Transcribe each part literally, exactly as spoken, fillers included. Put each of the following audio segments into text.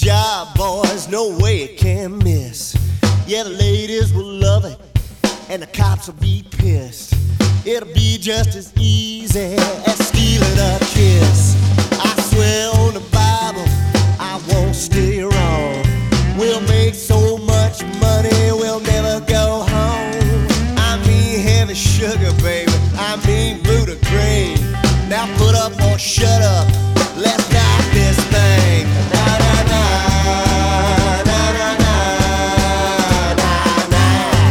job, boys, no way it can miss. Yeah, the ladies will love it, and the cops will be pissed. It'll be just as easy as stealing a kiss. I swear on the Bible, I won't stay wrong. We'll make so much money, we'll never go home. I mean heavy sugar, baby, I mean blue to green. Now put up or shut up, let's knock this thing. Na na na, na na na, na na.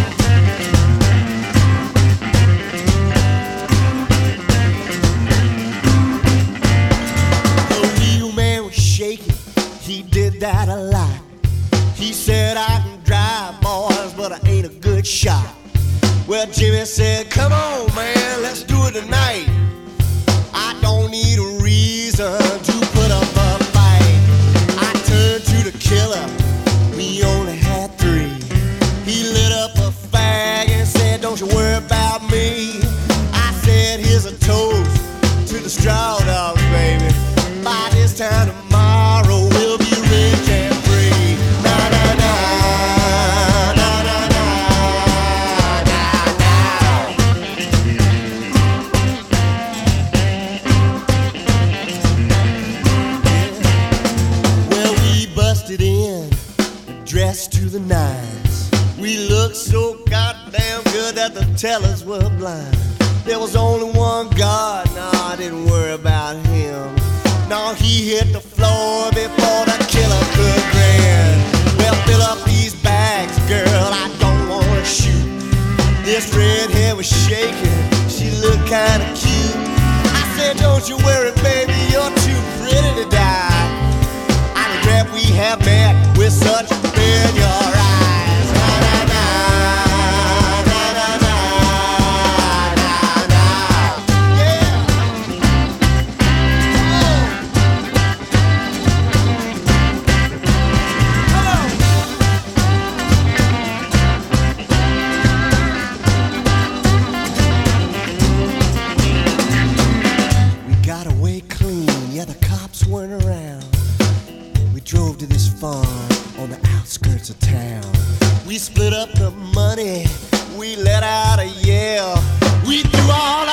The real man was shaking, he did that a lot. He said I can drive, boys, but I ain't a good shot. Well, Jimmy said, come on, man, let's do it tonight. I don't need a reason to put up a fight. I turned to the killer, we only had three. He lit up a fag and said, don't you worry about me. I said, here's a toast to the straw dogs, baby. By this time tomorrow, we'll be rich and free. Na na na, na na na, na na. Well, we busted in, dressed to the nines. We looked so goddamn good that the tellers were blind. There was only one guard, nah, I didn't worry about him. No, he hit the floor before the killer could grin. Well, fill up these bags, girl, I don't wanna shoot. This redhead was shaking, she looked kinda cute. I said, don't you worry, baby, you're too pretty to die. I regret we have met with such fear in your eyes. Na na na, na na na, na na. Yeah. We got away clean, yeah, the cops weren't around. We drove to this farm on the outskirts of town. We split up the money, we let out a yell. We threw all